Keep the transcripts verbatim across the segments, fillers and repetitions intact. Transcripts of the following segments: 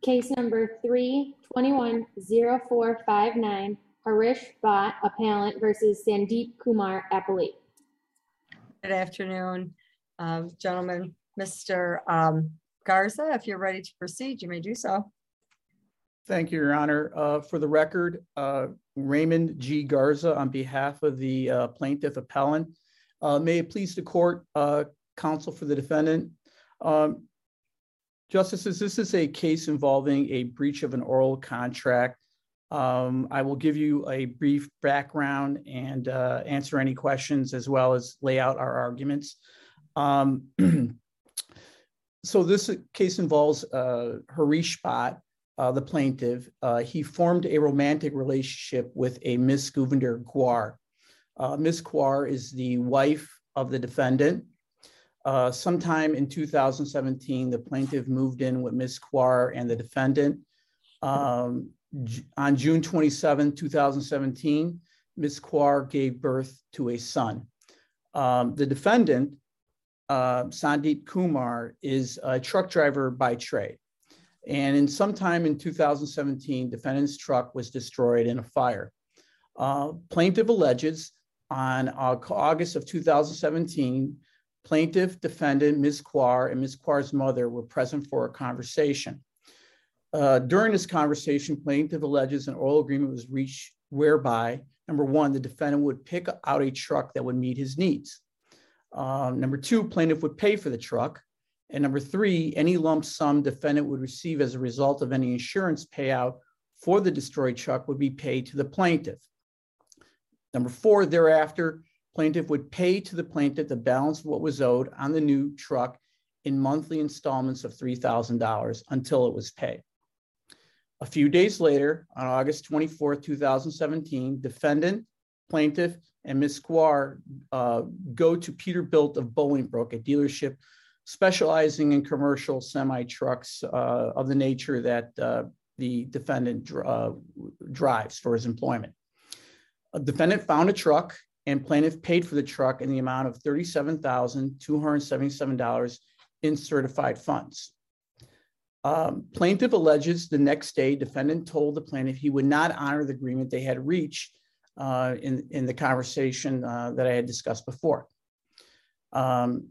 Case number three twenty-one zero four five nine, Harish Bhatt, appellant versus Sandeep Kumar, appellate. Good afternoon, uh, gentlemen. Mister Um, Garza, if you're ready to proceed, you may do so. Thank you, Your Honor. Uh, for the record, uh, Raymond G. Garza on behalf of the uh, plaintiff appellant. Uh, may it please the court, uh, counsel for the defendant. Um, Justices, this is a case involving a breach of an oral contract. Um, I will give you a brief background and uh, answer any questions as well as lay out our arguments. Um, so this case involves uh, Harish Bhatt, uh, the plaintiff. Uh, he formed a romantic relationship with a Miss Govinder Kaur. Uh, Miss Kaur is the wife of the defendant. Uh, sometime in two thousand seventeen, the plaintiff moved in with Miss Kaur and the defendant. Um, on June twenty-seventh, two thousand seventeen, Miss Kaur gave birth to a son. Um, the defendant, uh, Sandeep Kumar, is a truck driver by trade. And in sometime in two thousand seventeen, defendant's truck was destroyed in a fire. Uh, plaintiff alleges on uh, August of two thousand seventeen, plaintiff, defendant, Miz Kaur, and Miz Kaur's mother were present for a conversation. Uh, during this conversation, plaintiff alleges an oral agreement was reached whereby, number one, the defendant would pick out a truck that would meet his needs. Um, number two, plaintiff would pay for the truck. And number three, any lump sum defendant would receive as a result of any insurance payout for the destroyed truck would be paid to the plaintiff. Number four, thereafter, plaintiff would pay to the plaintiff the balance of what was owed on the new truck in monthly installments of three thousand dollars until it was paid. A few days later, on August twenty-fourth, two thousand seventeen, defendant, plaintiff, and Miz Kaur uh, go to Peterbilt of Bolingbrook, a dealership specializing in commercial semi-trucks uh, of the nature that uh, the defendant uh, drives for his employment. A defendant found a truck and plaintiff paid for the truck in the amount of thirty-seven thousand two hundred seventy-seven dollars in certified funds. Um, plaintiff alleges the next day, defendant told the plaintiff he would not honor the agreement they had reached uh, in, in the conversation uh, that I had discussed before. Um,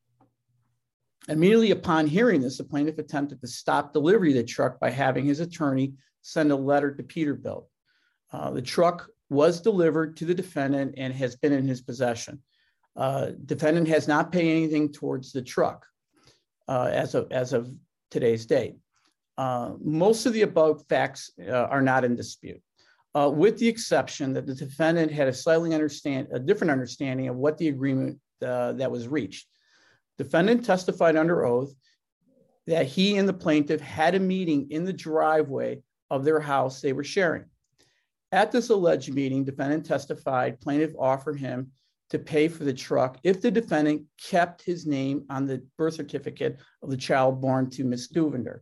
immediately upon hearing this, the plaintiff attempted to stop delivery of the truck by having his attorney send a letter to Peterbilt. Uh, the truck was delivered to the defendant and has been in his possession. Uh, defendant has not paid anything towards the truck uh, as of as of today's date. Uh, most of the above facts uh, are not in dispute, uh, with the exception that the defendant had a slightly understand a different understanding of what the agreement uh, that was reached. Defendant testified under oath that he and the plaintiff had a meeting in the driveway of their house they were sharing. At this alleged meeting, defendant testified plaintiff offered him to pay for the truck if the defendant kept his name on the birth certificate of the child born to Miss Govinder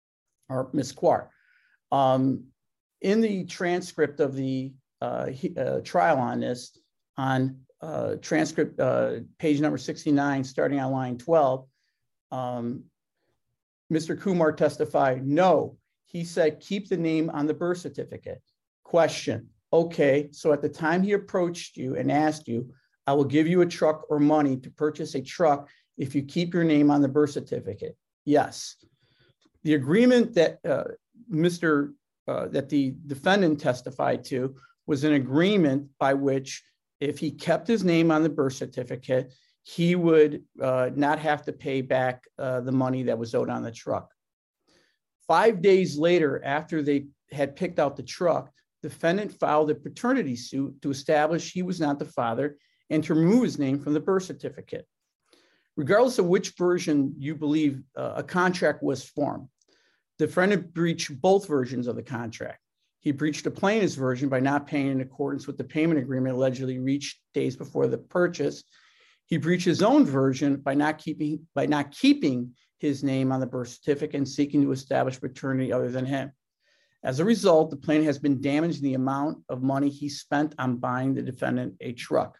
or Miss Kaur. Um, in the transcript of the uh, he, uh, trial on this, on uh, transcript uh, page number sixty-nine, starting on line twelve, um, Mister Kumar testified, no, he said, keep the name on the birth certificate. Question, okay, so at the time he approached you and asked you, I will give you a truck or money to purchase a truck if you keep your name on the birth certificate. Yes. The agreement that uh, Mister Uh, that the defendant testified to was an agreement by which if he kept his name on the birth certificate, he would uh, not have to pay back uh, the money that was owed on the truck. Five days later, after they had picked out the truck, defendant filed a paternity suit to establish he was not the father and to remove his name from the birth certificate. Regardless of which version you believe uh, a contract was formed, the defendant breached both versions of the contract. He breached the plaintiff's version by not paying in accordance with the payment agreement allegedly reached days before the purchase. He breached his own version by not keeping by not keeping his name on the birth certificate and seeking to establish paternity other than him. As a result, the plaintiff has been damaged in the amount of money he spent on buying the defendant a truck.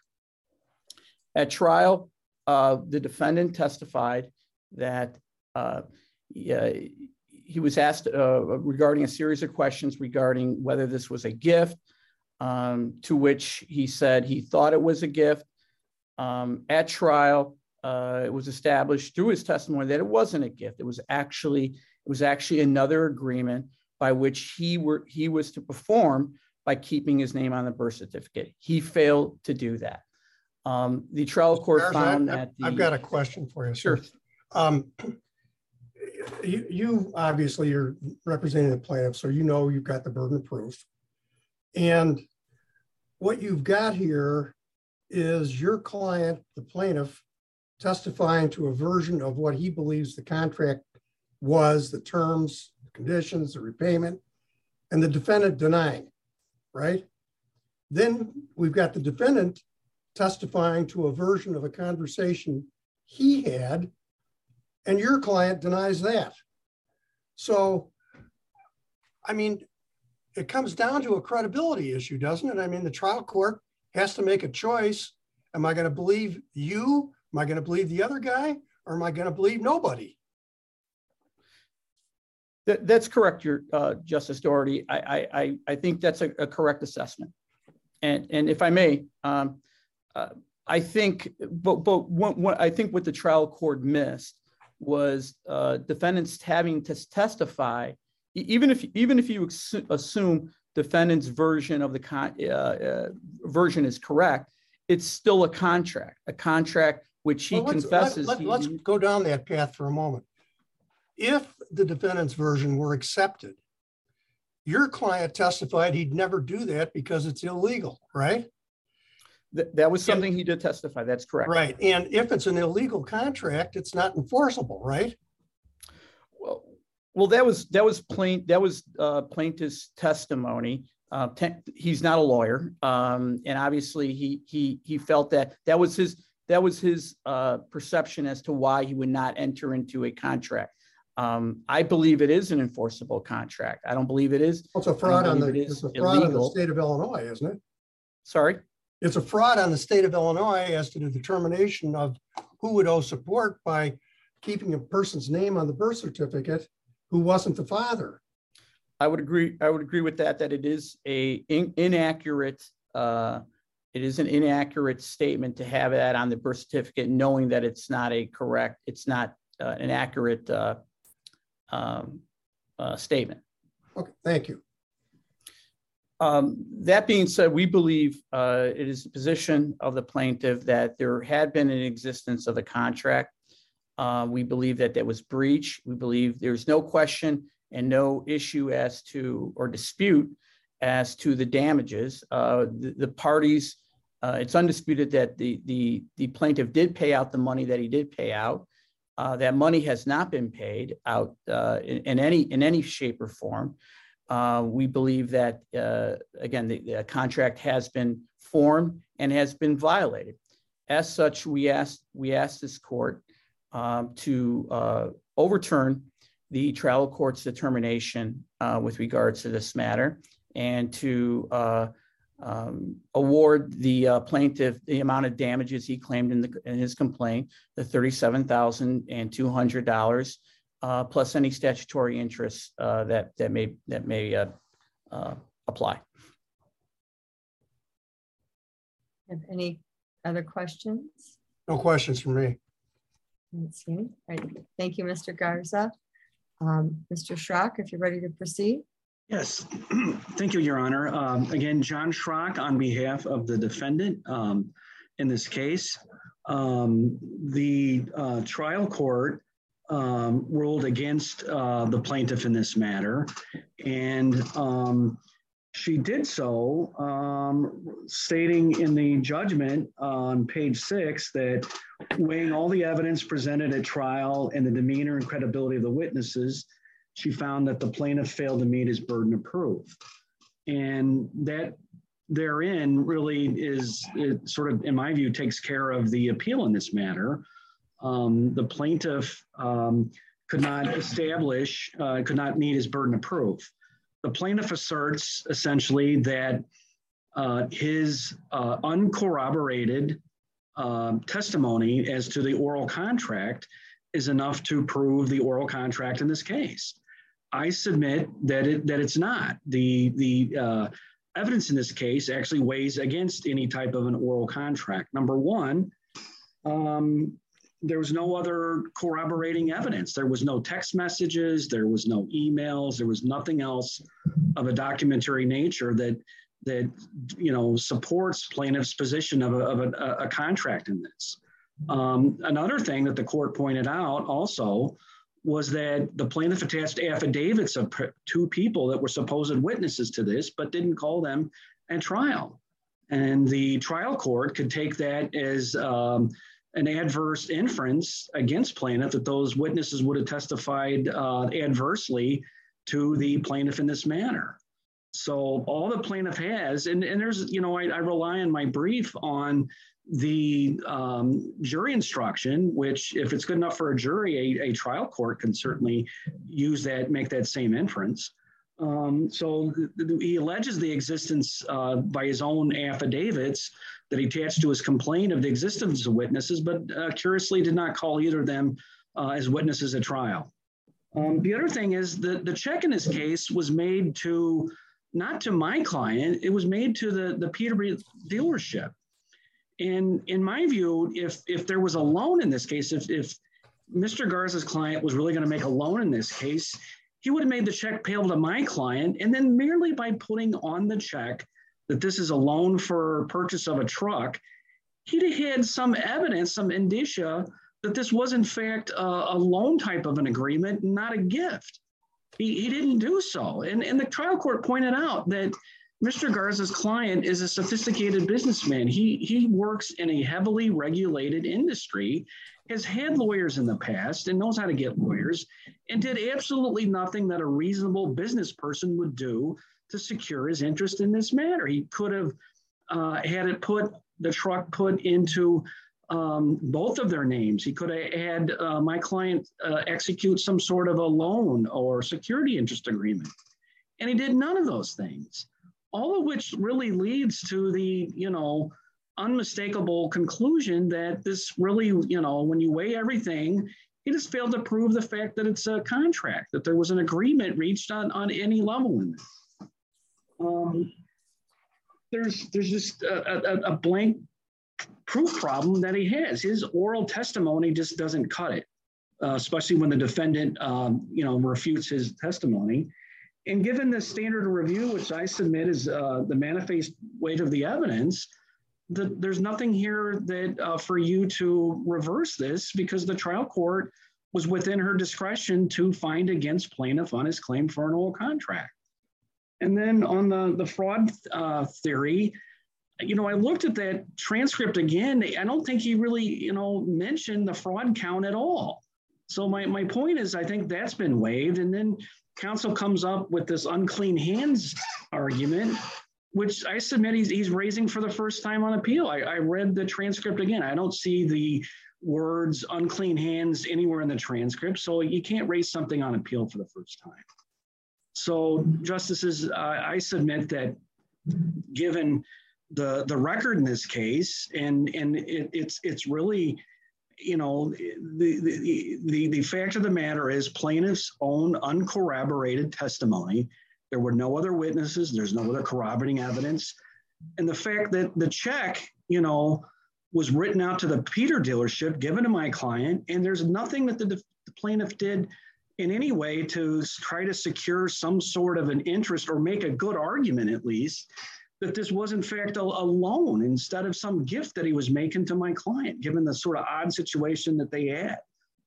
At trial, uh, the defendant testified that uh, yeah, he was asked uh, regarding a series of questions regarding whether this was a gift, um, to which he said he thought it was a gift. Um, at trial, uh, it was established through his testimony that it wasn't a gift. It was actually it was actually another agreement by which he were he was to perform by keeping his name on the birth certificate. He failed to do that. Um, the trial court Garza, found I- that the, I've got a question for you. sir. Sure. Um, you, you obviously you're representing the plaintiff, so you know you've got the burden of proof. And what you've got here is your client, the plaintiff, testifying to a version of what he believes the contract was, the terms, the conditions, the repayment, and the defendant denying, right? Then we've got the defendant testifying to a version of a conversation he had, and your client denies that. So, I mean, it comes down to a credibility issue, doesn't it? I mean, the trial court has to make a choice. Am I going to believe you? Am I going to believe the other guy? Or am I going to believe nobody? that, that's correct, your uh, Justice Doherty. I, I, I think that's a, a correct assessment. And, and if I may, um, uh, I think, but, but what, what I think what the trial court missed was uh, defendants having to testify, e- even if even if you ex- assume defendant's version of the con- uh, uh, version is correct, it's still a contract, a contract which he Well, let's- confesses. Let, he- let, let's go down that path for a moment. If the defendant's version were accepted, your client testified he'd never do that because it's illegal, right? th- that was something he did testify. That's correct. Right. And if it's an illegal contract, it's not enforceable, right? Well, well, that was that was plain that was uh, plaintiff's testimony. Uh, te- he's not a lawyer, um, and obviously he he he felt that that was his that was his uh, perception as to why he would not enter into a contract. Um, I believe it is an enforceable contract. I don't believe it is. Well, it's a fraud on the believe it is it's a fraud on the illegal. state of Illinois, isn't it? Sorry. It's a fraud on the state of Illinois as to the determination of who would owe support by keeping a person's name on the birth certificate who wasn't the father. I would agree. I would agree with that. That it is a in, inaccurate. Uh, it is an inaccurate statement to have that on the birth certificate, knowing that it's not a correct. It's not uh, an accurate uh, um, uh, statement. Okay, thank you. Um, that being said, we believe uh, it is the position of the plaintiff that there had been an existence of the contract. Uh, we believe that that was breach. We believe there's no question and no issue as to or dispute as to the damages. Uh, the, the parties, uh, it's undisputed that the, the, the plaintiff did pay out the money that he did pay out. Uh, that money has not been paid out uh, in, in any in any shape or form. Uh, we believe that, uh, again, the, the contract has been formed and has been violated. As such, we asked, we asked this court um, to uh, overturn the trial court's determination uh, with regards to this matter and to uh, um, award the uh, plaintiff the amount of damages he claimed in, the, in his complaint, the thirty-seven thousand two hundred dollars. Uh, plus any statutory interest uh, that that may that may uh, uh, apply. Have any other questions? No questions from me. Let's see. All right. Thank you, Mister Garza. Um, Mister Schrock, if you're ready to proceed. Yes, thank you, Your Honor. Um, again, John Schrock on behalf of the defendant um, in this case. Um, the uh, trial court Um, ruled against uh, the plaintiff in this matter. And um, she did so um, stating in the judgment on page six that weighing all the evidence presented at trial and the demeanor and credibility of the witnesses, she found that the plaintiff failed to meet his burden of proof. And that therein really is, it sort of, in my view, takes care of the appeal in this matter. Um, the plaintiff um, could not establish, uh, could not meet his burden of proof. The plaintiff asserts essentially that uh, his uh, uncorroborated uh, testimony as to the oral contract is enough to prove the oral contract in this case. I submit that it that it's not. The the uh, evidence in this case actually weighs against any type of an oral contract. Number one, um, there was no other corroborating evidence. There was no text messages, there was no emails, there was nothing else of a documentary nature that that you know supports plaintiff's position of a, of a, a contract in this. Um, another thing that the court pointed out also was that the plaintiff attached affidavits of two people that were supposed witnesses to this, but didn't call them at trial. And the trial court could take that as um, an adverse inference against plaintiff that those witnesses would have testified uh, adversely to the plaintiff in this manner. So all the plaintiff has, and, and there's, you know, I, I rely on my brief on the um, jury instruction, which if it's good enough for a jury, a, a trial court can certainly use that, make that same inference. Um, so th- th- he alleges the existence uh, by his own affidavits that he attached to his complaint of the existence of witnesses, but uh, curiously did not call either of them uh, as witnesses at trial. Um, the other thing is that the check in this case was made to, not to my client, it was made to the, the Peterbilt dealership. And in my view, if if there was a loan in this case, if, if Mister Garza's client was really going to make a loan in this case, he would have made the check payable to my client. And then merely by putting on the check that this is a loan for purchase of a truck, he'd have had some evidence, some indicia that this was in fact a, a loan type of an agreement, not a gift. He, he didn't do so. And, and the trial court pointed out that Mister Garza's client is a sophisticated businessman. He, he works in a heavily regulated industry, has had lawyers in the past and knows how to get lawyers, and did absolutely nothing that a reasonable business person would do to secure his interest in this matter. He could have uh, had it put, the truck put into um, both of their names. He could have had uh, my client uh, execute some sort of a loan or security interest agreement. And he did none of those things. All of which really leads to the, you know, unmistakable conclusion that this really, you know, when you weigh everything, he just failed to prove the fact that it's a contract, that there was an agreement reached on, on any level in this. Um, there's, there's just a, a, a blank proof problem that he has. His oral testimony just doesn't cut it, uh, especially when the defendant, um, you know, refutes his testimony. And given the standard of review, which I submit is uh, the manifest weight of the evidence, the, there's nothing here that uh, for you to reverse this because the trial court was within her discretion to find against plaintiff on his claim for an oral contract. And then on the, the fraud uh, theory, you know, I looked at that transcript again. I don't think he really, you know, mentioned the fraud count at all. So my, my point is, I think that's been waived. And then counsel comes up with this unclean hands argument, which I submit he's, he's raising for the first time on appeal. I, I read the transcript again. I don't see the words unclean hands anywhere in the transcript. So you can't raise something on appeal for the first time. So justices, uh, I submit that given the, the record in this case, and, and it, it's, it's really, you know, the, the, the, the fact of the matter is plaintiff's own uncorroborated testimony. There were no other witnesses. There's no other corroborating evidence. And the fact that the check, you know, was written out to the Peter dealership, given to my client, and there's nothing that the, the plaintiff did in any way to try to secure some sort of an interest or make a good argument, at least, that this was in fact a, a loan instead of some gift that he was making to my client, given the sort of odd situation that they had.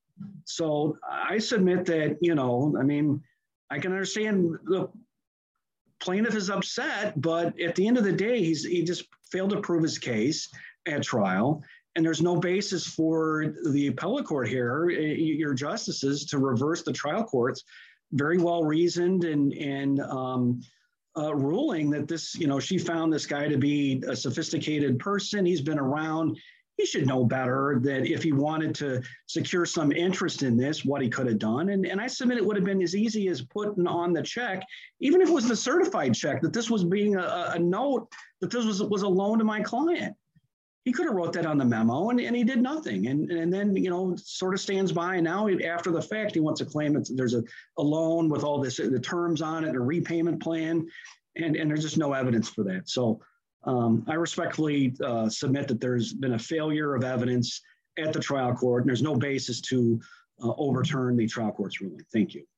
So I submit that, you know, I mean, I can understand the plaintiff is upset, but at the end of the day, he's he just failed to prove his case at trial. And there's no basis for the appellate court here, your justices, to reverse the trial court's very well reasoned and, and um, Uh, ruling that this, you know, she found this guy to be a sophisticated person. He's been around. He should know better that if he wanted to secure some interest in this, what he could have done. And, and I submit it would have been as easy as putting on the check, even if it was the certified check, that this was being a, a note, that this was, was a loan to my client. he could have wrote that on the memo, and, and he did nothing. And, and then, you know, sort of stands by. And now he, after the fact, he wants to claim it's, there's a, a loan with all this, the terms on it, a repayment plan, and, and there's just no evidence for that. So um, I respectfully uh, submit that there's been a failure of evidence at the trial court, and there's no basis to uh, overturn the trial court's ruling. Thank you.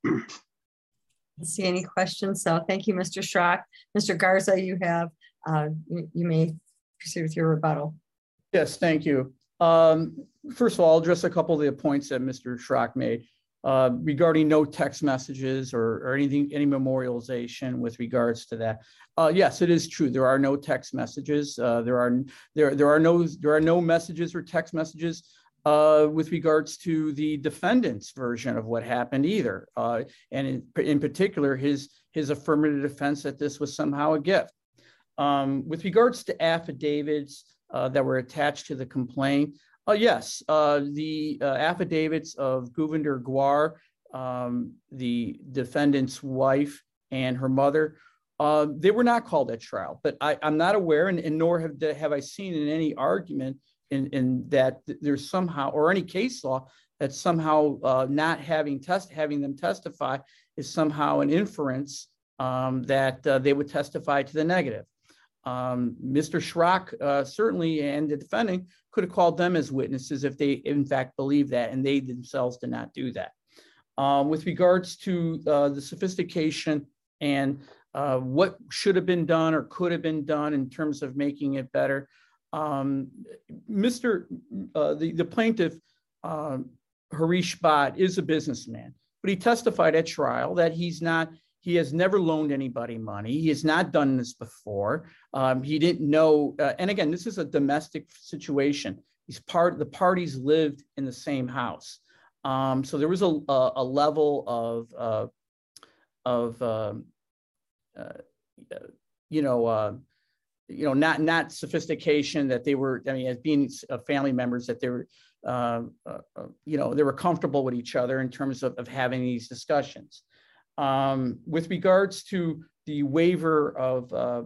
See any questions? So thank you, Mister Schrock. Mister Garza, you have, uh, you, you may proceed with your rebuttal. Yes, thank you. Um, first of all, I'll address a couple of the points that Mister Schrock made uh, regarding no text messages or, or anything, any memorialization with regards to that. Uh, yes, it is true. There are no text messages. Uh, there are there there are no there are no messages or text messages uh, with regards to the defendant's version of what happened either, uh, and in, in particular his his affirmative defense that this was somehow a gift. Um, with regards to affidavits Uh, that were attached to the complaint. Uh, yes, uh, the uh, affidavits of Govinder Gwar, um, the defendant's wife and her mother, uh, they were not called at trial, but I, I'm not aware, and, and nor have, have I seen in any argument in, in that there's somehow, or any case law, that somehow uh, not having test, having them testify is somehow an inference um, that uh, they would testify to the negative. Um, Mister Schrock uh, certainly, and the defendant, could have called them as witnesses if they in fact believe that, and they themselves did not do that. Um, with regards to uh, the sophistication and uh, what should have been done or could have been done in terms of making it better, um, Mister Uh, the, the plaintiff, uh, Harish Bhatt, is a businessman, but he testified at trial that he's not He has never loaned anybody money. He has not done this before. Um, he didn't know. Uh, and again, this is a domestic situation. He's part. The parties lived in the same house, um, so there was a a, a level of uh, of um, uh, you know uh, you know not not sophistication that they were. I mean, as being family members, that they were uh, uh, you know they were comfortable with each other in terms of, of having these discussions. Um, with regards to the waiver of, uh,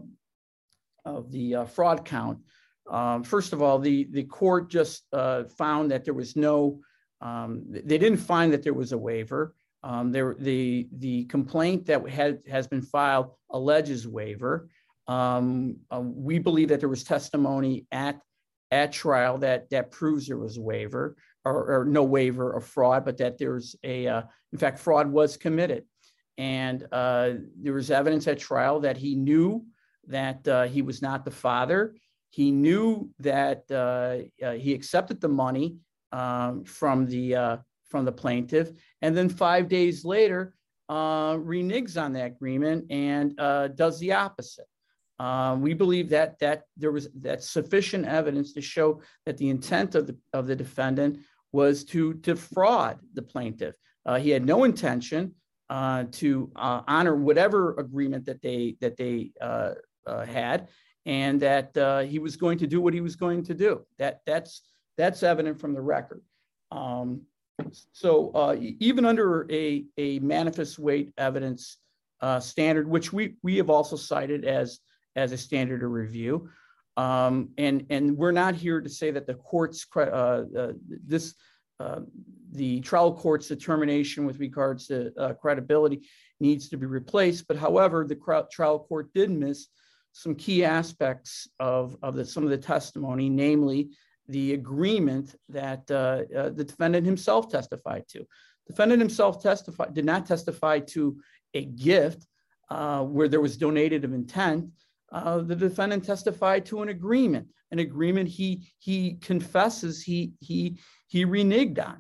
of the uh, fraud count, um, first of all, the, the court just uh, found that there was no, um, they didn't find that there was a waiver. Um, there, the, the complaint that had, has been filed alleges waiver. Um, uh, we believe that there was testimony at, at trial that, that proves there was a waiver, or, or no waiver of fraud, but that there's a, uh, in fact, fraud was committed. And uh, there was evidence at trial that he knew that uh, he was not the father. He knew that uh, uh, he accepted the money um, from the uh, from the plaintiff, and then five days later uh, reneges on that agreement and uh, does the opposite. Uh, we believe that that there was that sufficient evidence to show that the intent of the of the defendant was to defraud the plaintiff. Uh, he had no intention Uh, to uh, honor whatever agreement that they that they uh, uh, had, and that uh, he was going to do what he was going to do. That that's that's evident from the record. Um, so uh, even under a a manifest weight evidence uh, standard, which we we have also cited as as a standard of review, um, and and we're not here to say that the court's uh, uh, this. Uh, the trial court's determination with regards to uh, credibility needs to be replaced. But however, the trial court did miss some key aspects of, of the, some of the testimony, namely the agreement that uh, uh, the defendant himself testified to. Defendant himself testified, did not testify to a gift uh, where there was donated of intent. Uh, the defendant testified to an agreement, an agreement he he confesses he he he reneged on.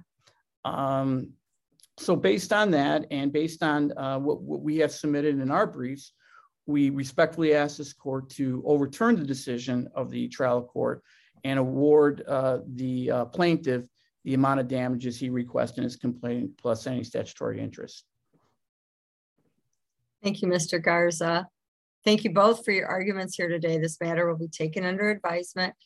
Um, so based on that, and based on uh, what, what we have submitted in our briefs, we respectfully ask this court to overturn the decision of the trial court and award uh, the uh, plaintiff the amount of damages he requested in his complaint plus any statutory interest. Thank you, Mister Garza. Thank you both for your arguments here today. This matter will be taken under advisement